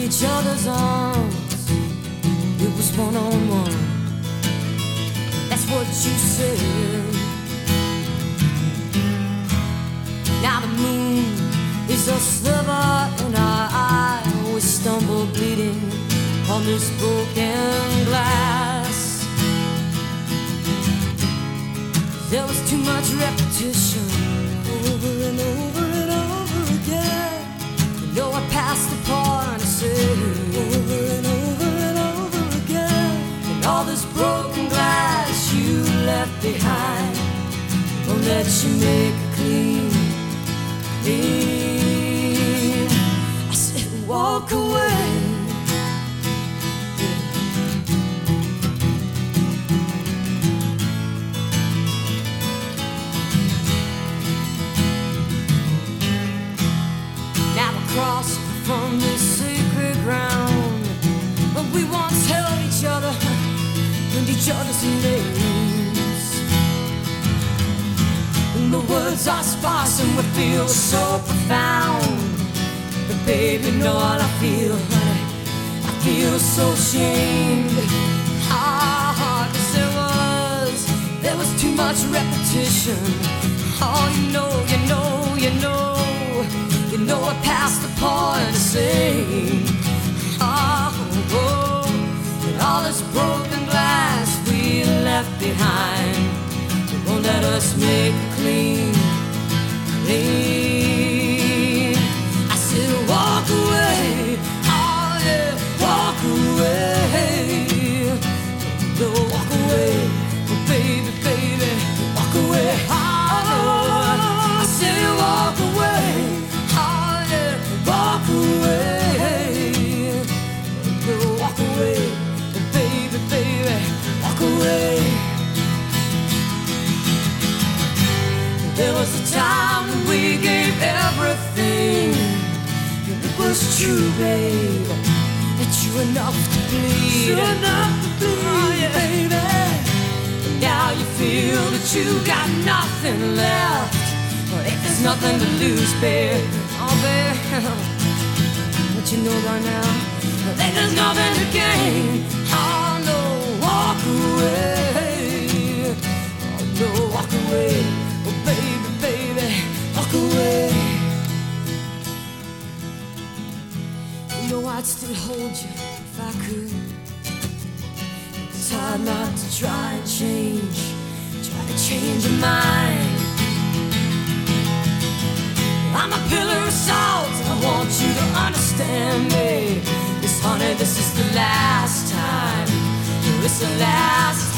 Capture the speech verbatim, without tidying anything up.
each other's arms. It was one on one. That's what you said. Now the moon is a sliver in our eye. We stumble bleeding on this broken glass. There was too much repetition, over and over and over again. You know I passed the part and said, over and over and over again. And all this broken glass you left behind won't let you make it clean, clean. I said, walk away. Across from this sacred ground, but we once held each other and each other's names. And the words are sparse and we feel so profound. But baby, know what I feel, honey, I feel so ashamed. Ah, cause there was, there was too much repetition. Oh, you know, you know, you know, you know I passed the point to say, oh, oh, and all this broken glass we left behind, it won't let us make it clean, clean. I said, walk away, oh yeah, walk away, no, walk away, oh, baby, baby, walk away, oh, no. I said, walk away. Walk away, walk away, baby, baby, walk away. There was a time when we gave everything, and it was true, babe, that you were enough to bleed, you were enough to bleed, oh, yeah, baby. And now you feel that you got nothing left. Well, if there's nothing to lose, babe, oh, babe. But you know by now that there's nothing to gain. Oh no, walk away. Oh no, walk away. Oh baby, baby, walk away. You know I'd still hold you if I could. It's hard not to try and change, try to change your mind. I'm a pillar of salt, and I want you to understand me. This, honey, this is the last time. It's the last time.